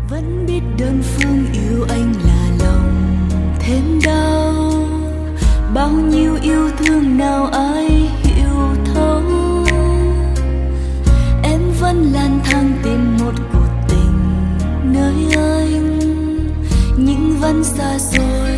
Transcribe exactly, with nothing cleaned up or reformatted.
Vẫn biết đơn phương yêu anh là lòng thêm đau, bao nhiêu yêu thương nào ai hiểu thấu. Em vẫn lang thang tìm một cuộc tình nơi anh, nhưng vẫn xa xôi